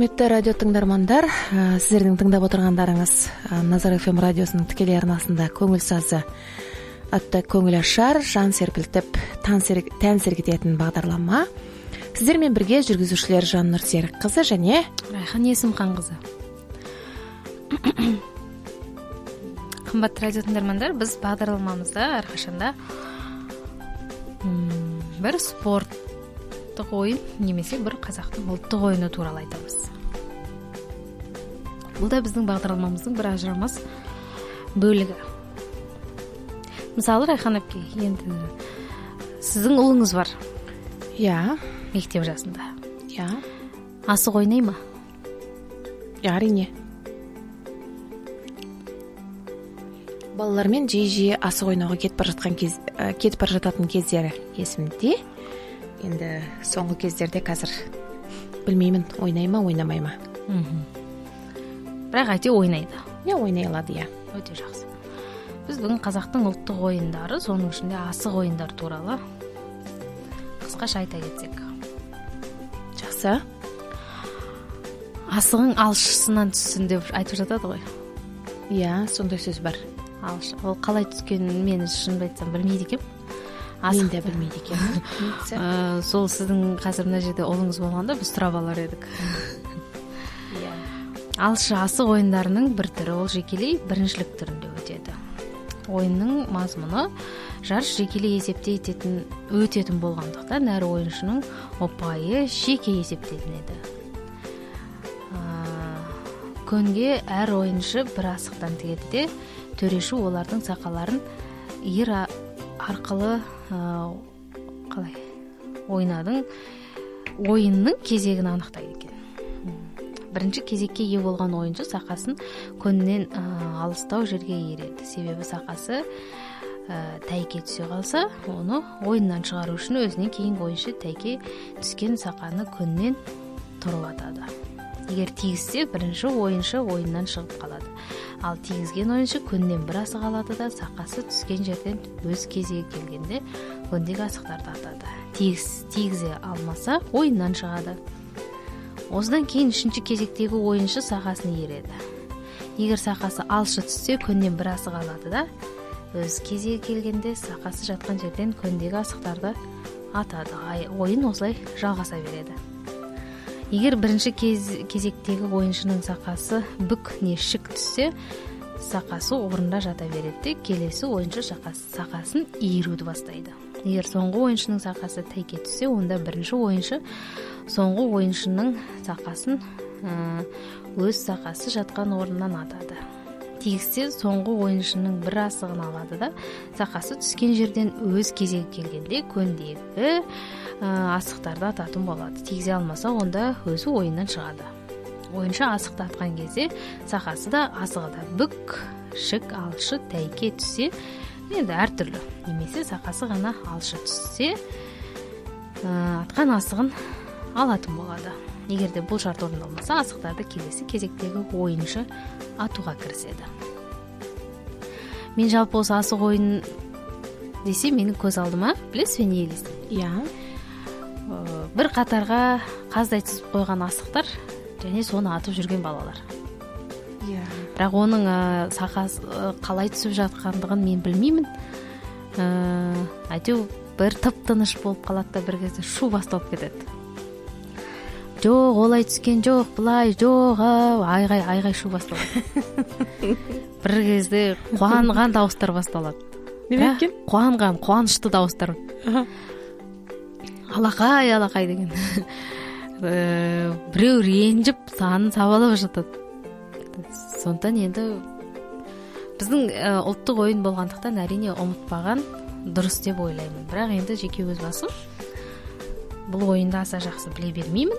Құрметті радио тыңдармандар, ә, сіздердің тыңдап отырғандарыңыз ә, Назар эф эм радиосының тікелей арнасында көңіл сазы атты көңіл ашар, жан серпілтіп, тән сергітетін бағдарлама. Сіздермен бірге жүргізушілер Жаннұр Серікқызы және Райхан Есімханқызы. Қымбатты радио тыңдармандар, біз бағдарламамызда әрқашанда м, бір спорттық ойын немесе бір қазақтың ұлттық ойыны туралы айтамыз. Бұл да біздің бағдарламамыздың бір ажырамас бөлігі. Мысалы, Райхан әпке, енді сіздің ұлыңыз бар. Иә, Мектеп жасында. иә, Асық ойнай ма? әрине. Балалармен жиі-жиі асық ойнауға кетіп бара жатқан кез, ә, кетіп бара жататын кездері есімде. Енді соңғы кездерде қазір білмеймін, ойнай ма, ойнамай ма. Бірақ әйте ойнайды. Не ойнай алады, иә. Өте жақсы. Біз бүгін қазақтың ұлттық ойындары, соның ішінде асық ойындар туралы қысқаша айта кетсек. Жақсы. Асығың алшысынан түссін деп айтып жатады ғой. Иә, сондай сөз бар. Алшы. Ол қалай түскенін мен шынымды айтсам білмейді екенмін. Мен де білмейді екенмін. Ә, сол сіздің қазір мына жерде ұлыңыз болғанда біз сұрап алар едік. Алшы асық ойындарының бір түрі, ол жекелей біріншілік түрінде өтеді. Ойынның мазмұны жарыс жекелей есепте ететін, өтетін болғандықтан әр ойыншының ұпайы жеке есептелінеді. Көнге әр ойыншы бір асықтан тігеді де, төреші олардың сақаларын ер арқылы ә, қалай ойнадың ойынның кезегін анықтайды екен. Бірінші кезекке ие болған ойыншы сақасын көннен ә, алыстау жерге иіреді. Себебі сақасы ә, тәйке түсе қалса, оны ойыннан шығару үшін өзінен кейінгі ойыншы тәйке түскен сақаны көннен тұрылатады. Егер тигізсе, бірінші ойыншы ойыннан шығып қалады. Ал тигізген ойыншы көннен бір асық алады да, сақасы түскен жерден өз кезегі келгенде көндегі асықтарды атады. Тигіз, тигізе алмаса, ойыннан шығады. Осыдан кейін үшінші кезектегі ойыншы сақасын иіреді. Егер сақасы алшы түссе, көннен бір асық алады да, өз кезегі келгенде сақасы жатқан жерден көндегі асықтарды атады. Ойын осылай жалғаса береді. Егер бірінші кез, кезектегі ойыншының сақасы бүк не шік түссе, сақасы орында жата береді, келесі ойыншы сақасын иіруді бастайды. Егер соңғы ойыншының сақасы тәйке түссе, онда бірінші ойыншы соңғы ойыншының сақасын өз сақасы жатқан орнынан атады. Тигізсе, соңғы ойыншының бір асығын алады да, сақасы түскен жерден өз кезегі келгенде көндегі асықтарды ататын болады. Тигізе алмаса, онда өзі ойыннан шығады. Ойыншы асықты атқан кезде сақасы да асығы да бүк, шік, алшы, тәйке түссе, енді әртүрлі. Немесе сақасы ғана алшы түссе, атқан асығын алатын болады. Егерде бұл шарт орындалмаса, асықтарды келесі кезектегі ойыншы атуға кіріседі. Мен жалпы осы асық ойын десе, менің көз алдыма, білесіз бе не елестейді? Иә. Бір қатарға қаздай тізіп қойған асықтар және соны атып жүрген балалар. Иә. Бірақ оның сақасы қалай түсіп жатқандығын мен білмеймін. Әйтеу бір тып-тыныш болып қалады да бір кезде шу басталып кетеді. Жоқ, олай түскен жоқ, бұлай жоқ, айғай, айғай шу басталады. Бір кезде қуанған дауыстар басталады. Неме екен? Қуанған, қуанышты дауыстар. Алақай, алақай деген. Біреу ренжіп, санын сабалап жатады. Сондықтан енді біздің ұлттық ойын болғандықтан әрине ұмытпаған дұрыс деп ойлаймын. Бірақ енді жеке өз басым бұл ойынды аса жақсы біле бермеймін.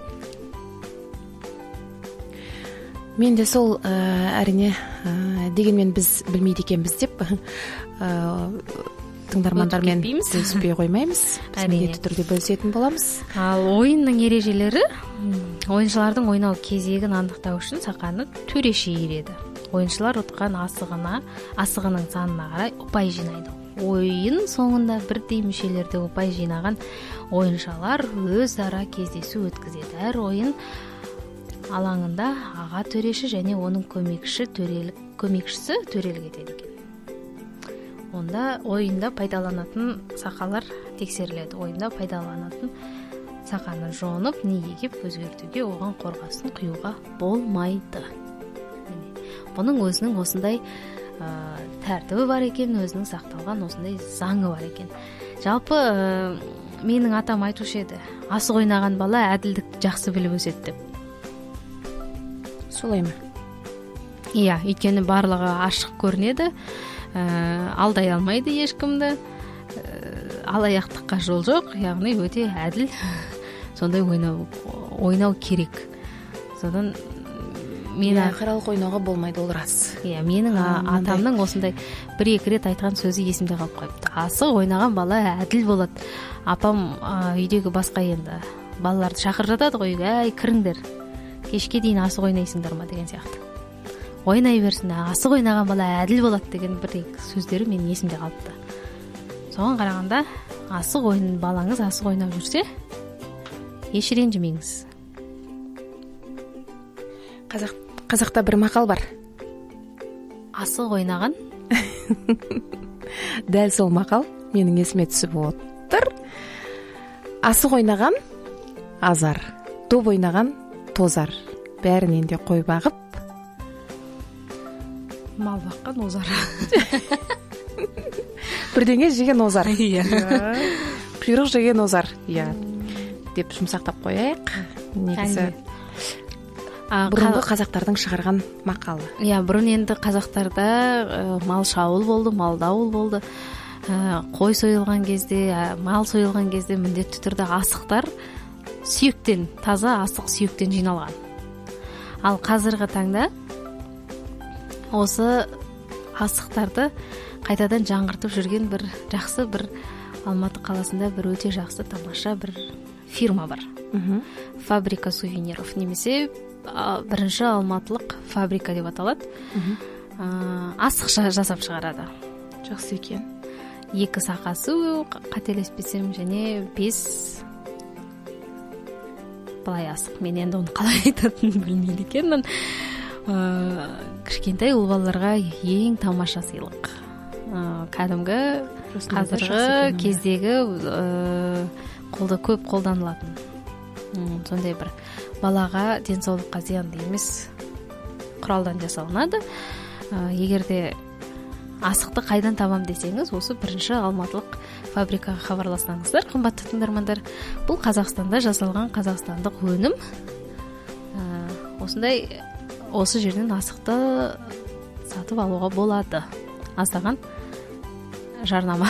Мен де сол ә, әрине ә, дегенмен біз білмейді екенбіз деп ә, тыңдармандармен бөліспей қоймаймыз. Біз міндетті түрде бөлісетін боламыз. Ал ойынның ережелері, ойыншылардың ойнау кезегін анықтау үшін сақаны төреші иіреді. Ойыншылар ұтқан асығына, асығының санына қарай ұпай жинайды. Ойын соңында бірдей мүшелерде ұпай жинаған ойыншылар өз ара кездесу өткізеді. Әр ойын алаңында ага төреши және оның көмекші төрелік көмекшісі төрелік етеді екен. Онда ойында пайдаланатын сақалар тексеріледі. Ойында пайдаланатын сақаны жонып, не егіп өзгертуге, оған қорғасын құюға болмайды. Бұның өзінің осындай ә, тәртібі бар екен, өзінің сақталған осындай заңы бар екен. Жалпы ә, менің атам айтушы еді, асық ойнаған бала әділдікті жақсы біліп өседі деп. Солай ма? Иә, өйткені барлығы ашық көрінеді, ә, алдай алмайды ешкімді, ә, алаяқтыққа жол жоқ, яғни өте әділ. Сондай ойнау ойнау керек. Содан мен ақыралық ойнауға болмайды, ол рас. Иә, менің атамның осындай бір екі рет айтқан сөзі есімде қалып қойыпты. Асық ойнаған бала әділ болады. Апам үйдегі басқа енді балаларды шақырып жатады ғой, әй кіріңдер, кешке дейін асық ойнайсыңдар ма деген сияқты. Ойнай берсін, асық ойнаған бала әділ болады деген бір сөздері менің есімде қалыпты. Соған қарағанда асық ойын балаңыз асық ойнап жүрсе, еш ренжімеңіз. Қазақ Қазақта бір мақал бар. Асық ойнаған. Дәл сол мақал менің есіме түсіп отыр. Асық ойнаған азар, доп ойнаған тозар. Бәрінен де қой бағып, мал баққан озар. Бірдеңе жеген озар. Иә. Құйрық жеген озар. Иә. Деп жұмсақтап қояйық. Негізі бұрынғы қазақтардың шығарған мақалы. Иә, бұрын енді қазақтарда ә, мал шауыл болды, мал дауыл болды. Ә, қой сойылған кезде, ә, мал сойылған кезде міндетті түрде асықтар сүйектен, таза асық сүйектен жиналған. Ал қазіргі таңда осы асықтарды қайтадан жаңғыртып жүрген бір жақсы бір Алматы қаласында бір өте жақсы тамаша бір фирма бар. Фабрика сувениров немесе бірінші алматылық фабрика деп аталады. Асық жасап шығарады. Жақсы екен. Екі сақасы, қателеспесем, және бес былай асық. Мен енді оны қалай айтатынын білмейді екенмін. Кішкентай ұл балаларға ең тамаша сыйлық. Кәдімгі қазіргі кездегі қолда көп қолданылатын. Сондай бір балаға денсаулыққа зиянды емес құралдан жасалынады. Егерде асықты қайдан табам десеңіз, осы бірінші алматылық фабрикаға хабарлассаңыздар, қымбатты тыңдармандар, бұл Қазақстанда жасалған қазақстандық өнім. Осындай осы жерден асықты сатып алуға болады. Аздаған жарнама.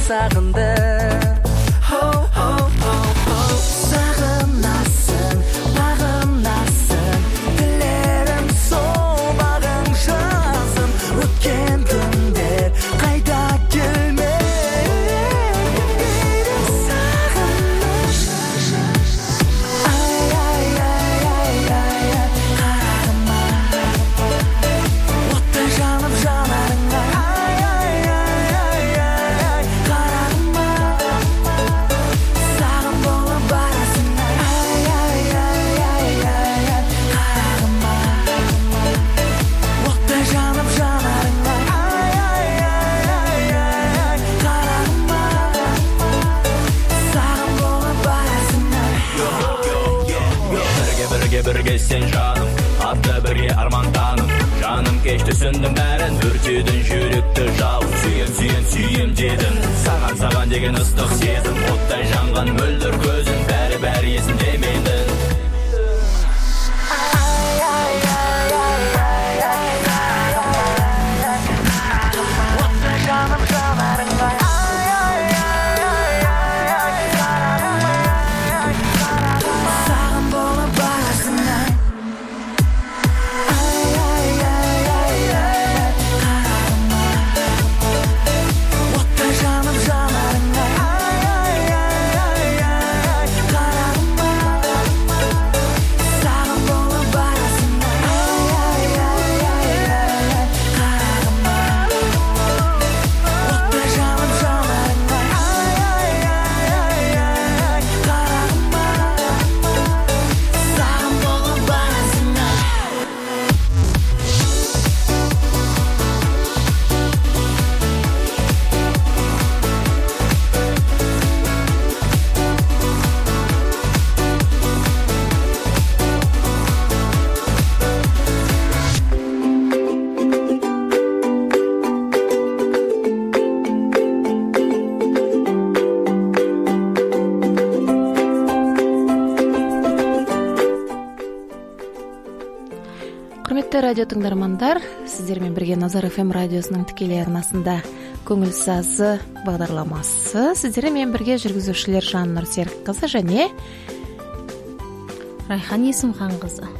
сағынды. Сағынасың, бағынасың, тілерім сол бағың жазым. Өткен күндер қайта келмейді. Сағыныш, ай, ай, ай, ай, ай, ай, қарағыма оттай жанып жанарыңа, ай, ай, ай, ай, ай, ай, қарағыма сағым болып барасың, ай, ай, ай, ай, ай, ай, қарағыма оттай жанып жанарыңа, ай, ай, ай, ай, ай, ай, қарағыма сағым болып барасың, ай. Бірге бірге бірге сен жаным, атты бірге арманданым. Жаным кеш түсіндің бәрін, өртедің жүректі жалын. Сүйем сүйем сүйем дедің, саған саған деген ыстық сезім. Оттай жанған мөлдір көзің, бәрі бәрі есімде менің. Оттай жанып жанарыңа, ай, ай, ай, ай, ай, ай, қарағыма сағым болып барасың, ай. Ай, ай, ай, ай, ай, ай, қарағыма оттай жанып жанарыңа, ай, ай, ай, ай, ай, ай, қарағыма сағым болып барасың, ай, ай, ай, ай, ай, ай, қарағыма оттай жанып жанарыңа, ай, ай, ай, ай, ай, ай, қарағыма сағым болып барасың, ай. Құрметті радио тыңдармандар, сіздермен бірге Назар эф эм радиосының тікелей арнасында көңіл сазы бағдарламасы. Сіздермен бірге жүргізушілер Жаннұр Серікқызы және Райхан Есімханқызы.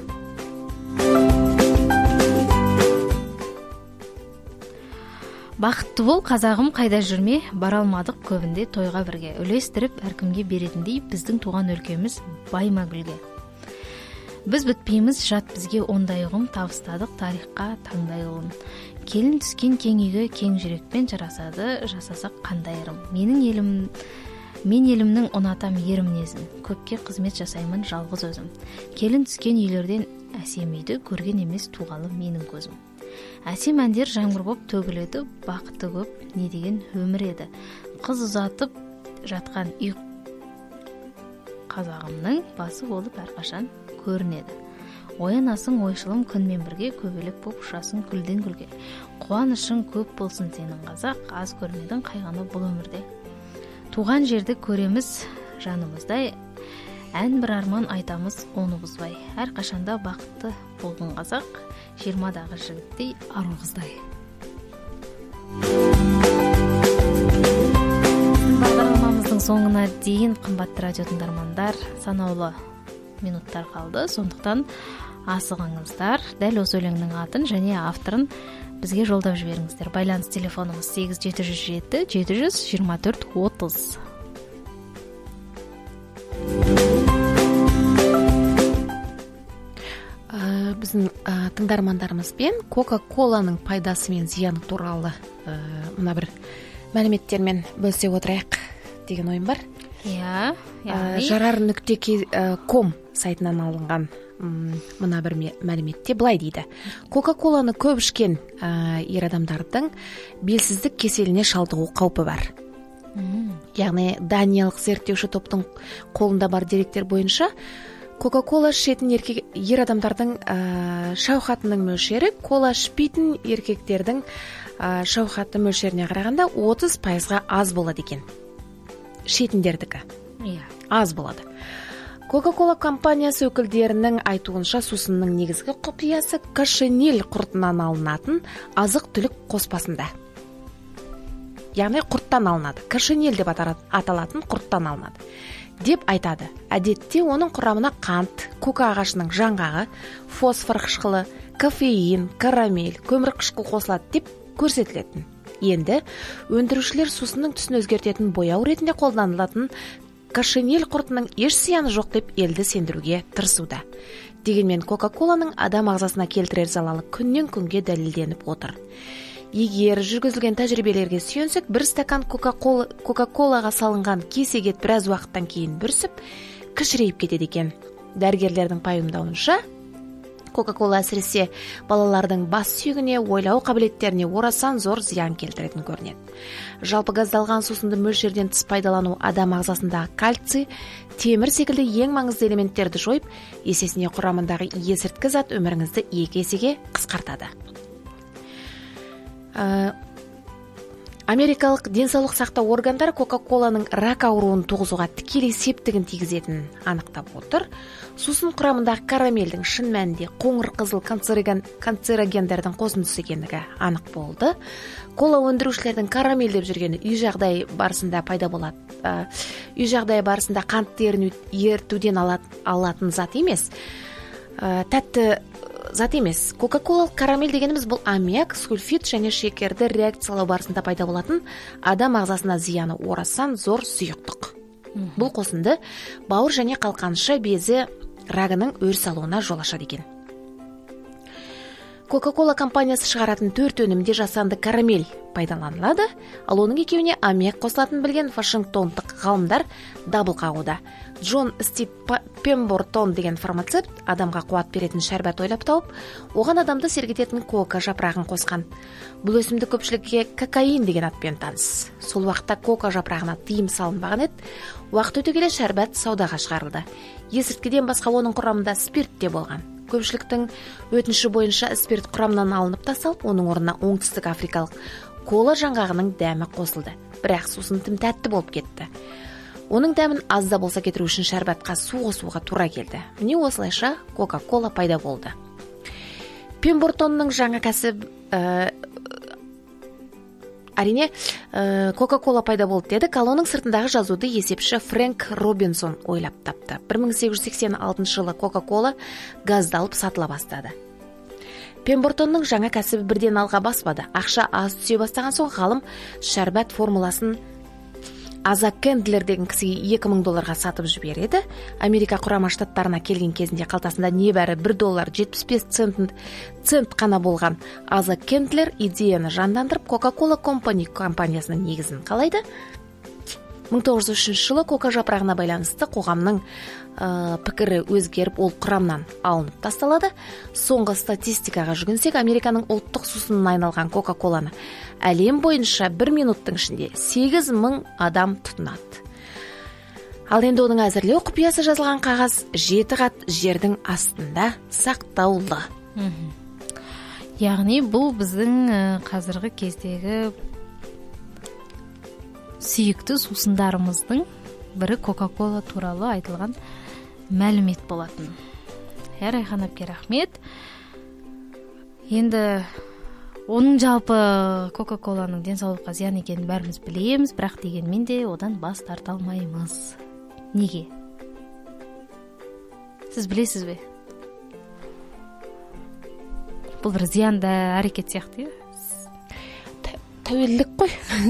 Бақытты бол, қазағым, қайда жүрме, бара алмадық көбінде тойға бірге. Үлестіріп әркімге беретіндей біздің туған өлкеміз байма гүлге. Біз бітпейміз, жат бізге ондай ұғым, табыстадық тарихқа таңдай ұлын. Келін түскен кең үйге кең жүрекпен жарасады, жасасақ қандай ырым. Менің елім, мен елімнің ұнатам ер мінезін, көпке қызмет жасаймын жалғыз өзім. Келін түскен үйлерден әсем үйді көрген емес туғалы менің көзім. Әсем әндер жаңбыр боп төгіледі, бақыты көп, не деген өмір еді. Қыз ұзатып жатқан үй қазағымның басы болып әрқашан көрінеді. Оянасың ойшылым күнмен бірге, көбелек боп ұшасың гүлден гүлге. Қуанышың көп болсын сенің қазақ, аз көрмедің қайғаны бұл өмірде. Туған жерді көреміз жанымыздай, ән бір арман айтамыз оны бұзбай. Әрқашанда бақытты болдың қазақ, жиырмадағы жігіттей ару қыздай. Бағдарламамыздың соңына дейін қымбатты радио тыңдармандар, санаулы минуттар қалды. Сондықтан асығыңыздар, дәл осы өлеңнің атын және авторын бізге жолдап жіберіңіздер. Байланыс телефонымыз сегіз жеті жүз жеті жеті жүз жиырма төрт отыз. Біздің тыңдармандарымызбен Кока-Коланың пайдасы мен зияны туралы мына бір мәліметтермен бөлісе отырайық деген ойым бар. Иә, жарар нүкте ком сайтынан алынған мына бір мәліметте былай дейді. Кока-Коланы көп ішкен ер адамдардың белсіздік кеселіне шалдығу қаупі бар. Яғни Даниялық зерттеуші топтың қолында бар деректер бойынша Кока-Кола ішетін ер адамдардың шаухатының мөлшері кола ішпейтін еркектердің шаухаты мөлшеріне қарағанда отыз пайызға аз болады екен. Ішетіндердікі аз болады. Кока-Кола компаниясы өкілдерінің айтуынша сусынның негізгі құпиясы кошениль құртынан алынатын азық-түлік қоспасында. яғни құрттан алынады, кошениль деп аталатын құрттан алынады деп айтады. Әдетте оның құрамына қант, кока ағашының жаңғағы, фосфор қышқылы, кофеин, карамель, көмір қышқыл қосылады деп көрсетілетін. Енді өндірушілер сусынның түсін өзгертетін бояу ретінде қолданылатын кошениль құртының еш зияны жоқ деп елді сендіруге тырысуда. Дегенмен Кока-коланың адам ағзасына келтірер залалы күннен күнге дәлелденіп отыр. Егер жүргізілген тәжірибелерге сүйенсек, бір стакан Кока-кола, Кока-колаға салынған кесегет біраз уақыттан кейін бүрсіп, кішірейіп кетеді екен. Дәрігерлердің пайымдауынша, Кока-кола әсіресе балалардың бас сүйегіне, ойлау қабілеттеріне орасан зор зиян келтіретін көрінеді. Жалпы газдалған сусынды мөлшерден тыс пайдалану адам ағзасындағы кальций, темір секілді ең маңызды элементтерді жойып, есесіне құрамындағы есірткі зат өміріңізді екі есеге қысқартады. Америкалық денсаулық сақтау органдары Кока-коланың рак ауруын туғызуға тікелей септігін тигізетінін анықтап отыр. Сусын құрамындағы карамельдің шын мәнінде қоңыр қызыл канцерогендердің қосындысы екендігі анық болды. Кола өндірушілердің карамель деп жүргені үй жағдай барысында пайда болады. Үй жағдай барысында қанттерін ертуден алатын зат емес. Тәтті зат емес. Кока-колалық карамель дегеніміз бұл аммиак, сульфид және шекерді реакциялау барысында пайда болатын адам ағзасына зияны орасан зор сұйықтық. Бұл қосынды бауыр және қалқанша безі рагының өріс алуына жол ашады екен. Кока-кола компаниясы шығаратын төрт өнімде жасанды карамель пайдаланылады, ал оның екеуіне аммиак қосылатын білген Вашингтондық ғалымдар дабыл қағуда. Джон Стив Пембортон деген фармацевт адамға қуат беретін шәрбат ойлап тауып, оған адамды сергітетін кока жапырағын қосқан. Бұл өсімдік көпшілікке кокаин деген атпен таныс. Сол уақытта кока жапырағына тыйым салынбаған еді. Уақыт өте келе шәрбат саудаға шығарылды. Есірткіден басқа оның құрамында спирт те болған. Көпшіліктің өтініші бойынша спирт құрамынан алынып тасталып, оның орнына оңтүстік африкалық кола жаңғағының дәмі қосылды. Бірақ сусын тым тәтті болып кетті. Оның дәмін аз да болса кетіру үшін шәрбатқа су қосуға тура келді. Міне осылайша Кока-кола пайда болды. Пембортонның жаңа кәсіп ә, әрине ә, Кока-кола пайда болды дедік, ал оның сыртындағы жазуды есепші Фрэнк Робинсон ойлап тапты. бір мың сегіз жүз сексен алтыншы жылы Кока-кола газдалып сатыла бастады. Пембортонның жаңа кәсібі бірден алға баспады. Ақша аз түсе бастаған соң ғалым шәрбат формуласын Аза Кендлер деген кісіге екі мың долларға сатып жібереді. Америка құрама штаттарына келген кезінде қалтасында небәрі бір доллар жетпіс бес цент, цент қана болған Аза Кендлер идеяны жандандырып, Coca-Cola Company компаниясының негізін қалайды. мың тоғыз жүз үшінші жылы кока жапырағына байланысты қоғамның ә, пікірі өзгеріп, ол құрамнан алынып тасталады. Соңғы статистикаға жүгінсек, Американың ұлттық сусынына айналған Кока-коланы әлем бойынша бір минуттың ішінде сегіз мың адам тұтынады. Ал енді оның әзірлеу құпиясы жазылған қағаз жеті қат жердің астында сақтаулы. Яғни бұл біздің қазіргі кездегі сүйікті сусындарымыздың бірі Кока-кола туралы айтылған мәлімет болатын. Әр Айхан әпке рахмет. Енді оның жалпы Кока-коланың денсаулыққа зиян екенін бәріміз білеміз, бірақ дегенмен де одан бас тарта алмаймыз. Неге? Сіз білесіз бе? Бұл бір зиянды әрекет сияқты. Тәуелділік қой.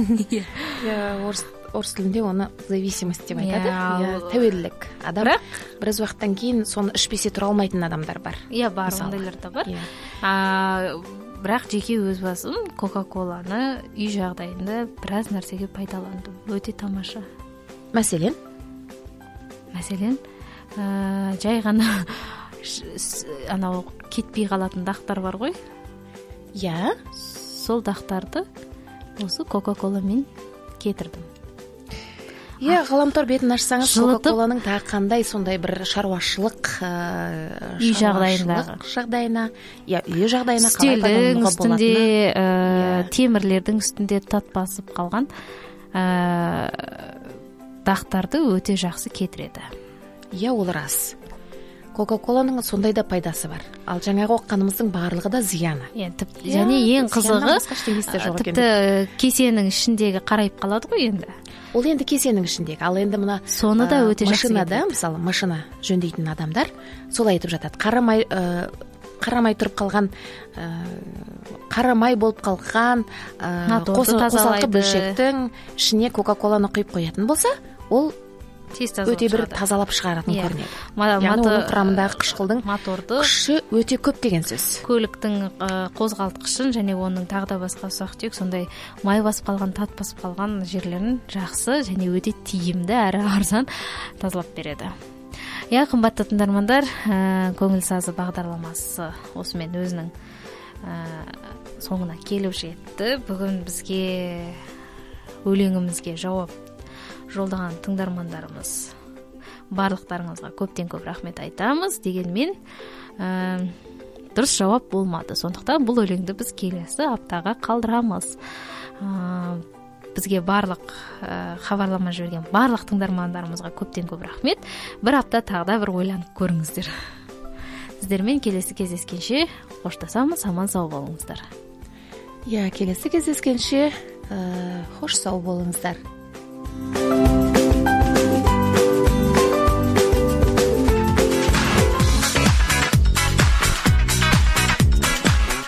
Орыс тілінде оны зависимость деп айтады. Тәуелділік. Адам біраз уақыттан кейін соны ішпесе тұра алмайтын адамдар бар. Иә, бар, ондайлар да бар. Бірақ жеке өз басым Кока-коланы үй жағдайында біраз нәрсеге пайдаландым. Өте тамаша. Мәселен? Мәселен, жай ғана анау кетпей қалатын дақтар бар ғой? Иә. Сол дақтарды осы Кока-коламен кетірдім. Иә, ғаламтор бетін ашсаңыз, Кока-коланың тағы қандай сондай бір шаруашылық үй жағдайындағы жағдайына, иә, үй жағдайына қалай пайдалануға болатыны, темірлердің үстінде тат басып қалған дақтарды өте жақсы кетіреді. Иә, ол рас. кока коланың сондай да пайдасы бар, ал жаңағы оққанымыздың барлығы да зияны. Иә, тіпті және ең қызығы тіпті кесенің ішіндегі қарайып қалады ғой енді. Ол енді кесенің ішіндегі, ал енді мына соны да өте жақсы машинада, мысалы машина жөндейтін адамдар солай айтып жатады. Қарамай қарамай тұрып қалған, қарамай болып қалған қосалқы бөлшектің ішіне кока-коланы құйып қоятын болса, ол өте бір тазалап шығаратын көрінеді. Яғни оның құрамындағы қышқылдың күші өте көп деген сөз. Көліктің қозғалтқышын және оның тағы да басқа ұсақ-түйек сондай май басып қалған, тат басып қалған жерлерін жақсы және өте тиімді әрі арзан тазалап береді. Иә, қымбатты тыңдармандар, көңіл сазы бағдарламасы осымен өзінің соңына келіп жетті. Бүгін бізге өлеңімізге жауап жолдаған тыңдармандарымыз барлықтарыңызға көптен көп рахмет айтамыз. Дегенмен ә, дұрыс жауап болмады. Сондықтан бұл өлеңді біз келесі аптаға қалдырамыз. Ә, бізге барлық ә, хабарлама жіберген барлық тыңдармандарымызға көптен көп рахмет. Бір апта тағы да бір ойланып көріңіздер. Сіздермен келесі кездескенше қоштасамыз, аман сау болыңыздар. Иә, келесі кездескенше ә, қош сау болыңыздар.